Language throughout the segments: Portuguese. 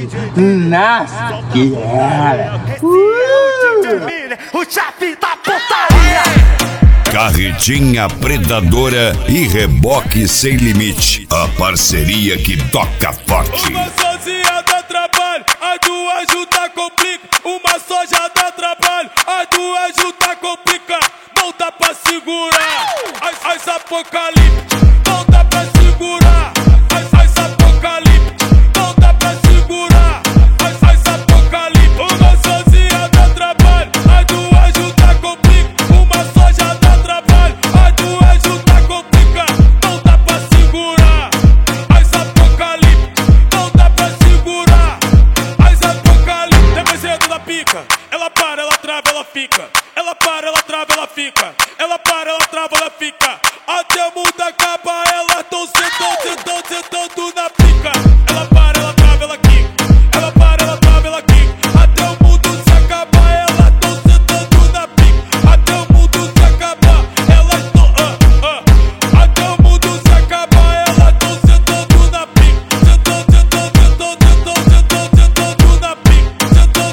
Nossa, que era. O chefe da putaria. Carretinha predadora e reboque sem limite. A parceria que toca forte. Uma sozinha dá trabalho, a duas juntas complica. Uma só já dá trabalho, a duas juntas complica. Não dá pra segurar as apocalipse. Não dá pra segurar as apocalipse. Não dá pra segurar as apocalipse. Uma sozinha dá trabalho, a duas juntas complica. Uma só já dá trabalho, a duas juntas complica. Não dá pra segurar as apocalipse. Não dá pra segurar as apocalipse. Dependendo da pica, ela para, ela trava, ela fica. Ela para, ela trava, ela fica. Ela para, ela trava, ela fica. Até o mundo acaba, ela tão sentando na pica. Ela para, ela trava, ela quica. Ela para, ela trava, ela quica. Até o mundo se acaba, ela tão sentando na pica. Até o mundo se acaba, ela tão até o mundo se acaba, ela tão sentando na pica. Sentando na pica.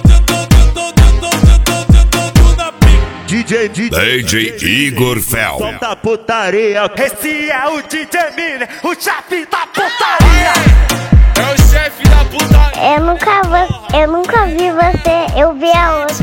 Sentando na pica. DJ Igor Fel. Solta putaria. Esse é o DJ Miller, o chefe da putaria. É o chefe da putaria. Eu nunca vi você, eu vi a outra.